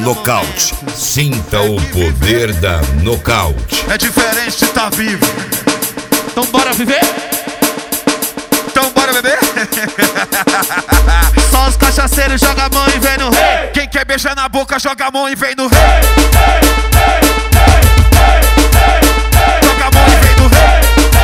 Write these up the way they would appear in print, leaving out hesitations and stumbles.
nocaute. Sinta o poder da nocaute. É diferente de tá vivo. Então bora viver? Então bora beber? Só os cachaceiros joga a mão e vem no rei. Quem quer beijar na boca joga a mão e vem no rei. Joga a mão e vem no rei.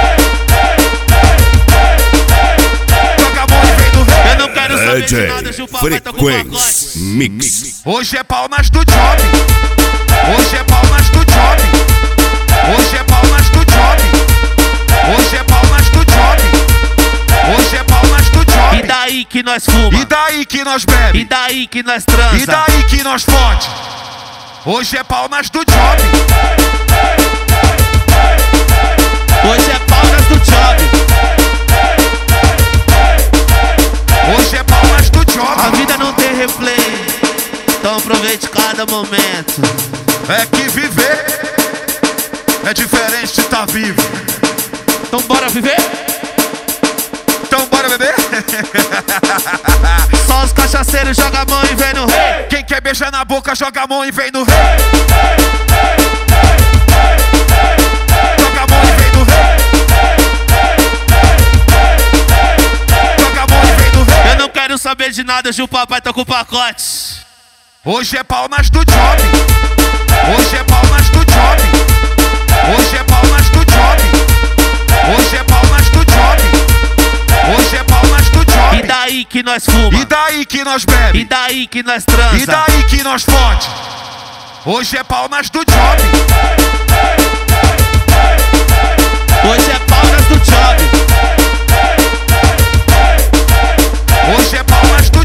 Joga a mão e vem no rei. Eu não quero saber de nada, DJ se o papai tá com Frequency pacote. Mix. Hoje é palmas do job. Hoje é palmas do job. Hoje é palmas do job. Hoje é palmas do job. Hoje é palmas do job. E daí que nós fuma? E daí que nós bebe? E daí que nós transa? E daí que nós fode? Hoje é palmas do job. Hoje é palmas do job. Hoje é palmas do job. A vida não tem replay, então aproveite cada momento. É que viver é diferente de tá vivo. Então bora viver? Então bora beber? Só os cachaceiros joga a mão e vem no rei. Quem quer beijar na boca joga a mão e vem no rei. Joga a mão e vem no rei. Joga a mão e vem no rei. Eu não quero saber de nada, se o papai tá com pacote. Hoje é palmas do job. Hoje é palmas do job. Hoje é palmas do job. Hoje é palmas do job. Hoje é palmas do job. E daí que nós fuma? E daí que nós bebe? E daí que nós transa? E daí que nós fode? Hoje é palmas do job. Hoje é palmas do job.